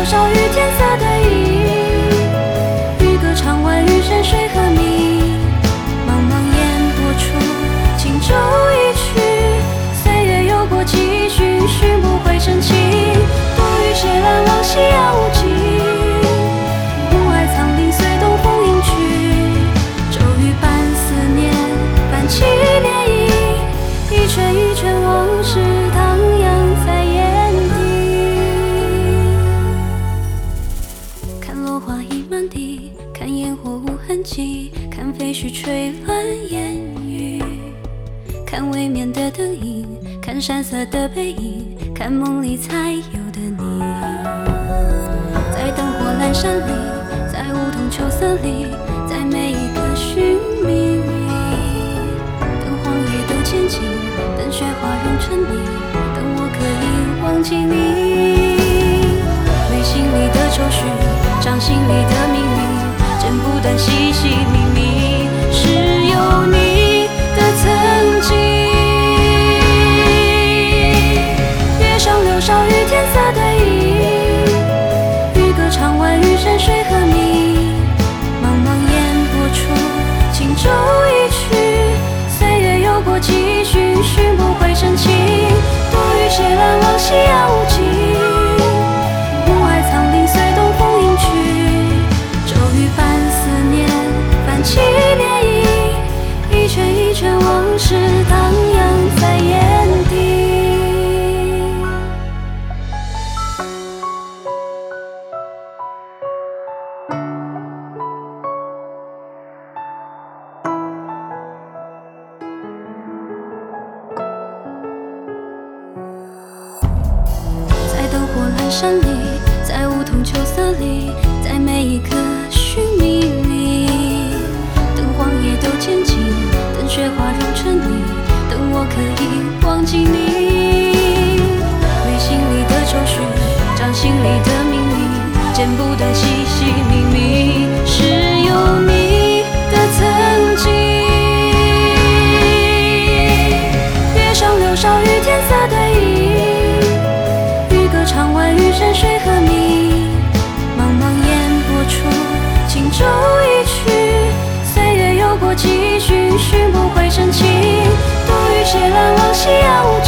柳梢与天色对饮，渔歌唱完与山水和你，茫茫烟波处，轻舟一去，岁月有过几许，寻不回真情。独语斜栏望夕阳无际，暮霭苍林随东风迎去，骤雨伴思念，泛起涟漪，一圈一圈往事荡漾在眼底。看落花已满地，看烟火无痕迹，看废墟吹乱烟雨，看未眠的灯影，看山色的背影，看梦里才有的你。在灯火阑珊里，在梧桐秋色里，在每一个寻觅觅，等荒野都渐尽，等雪花融成泥，等我可以忘记你。眉心里的愁绪，掌心里的命运，剪不断细细密密，是有你的曾经。月上柳梢与天色对饮，渔歌唱完与山水和你，茫茫烟波处，轻舟一去，岁月有过几许，寻不回真情。独语斜栏望夕阳无际，暮霭苍林随东风迎去，骤雨伴思念，泛起涟漪，一圈一圈往事荡漾在眼底。在灯火阑珊里，在梧桐秋色里，在每一个寻觅觅，等荒野都渐尽，等雪花融成泥，等我可以忘记你。眉心里的愁绪，掌心里的命运，剪不断细细密密，是有你的曾经。月上柳梢与天色对饮，渔歌唱完与山水和你，茫茫烟波处，轻舟一去，岁月有过几许，寻不回真情。独语斜栏望夕阳无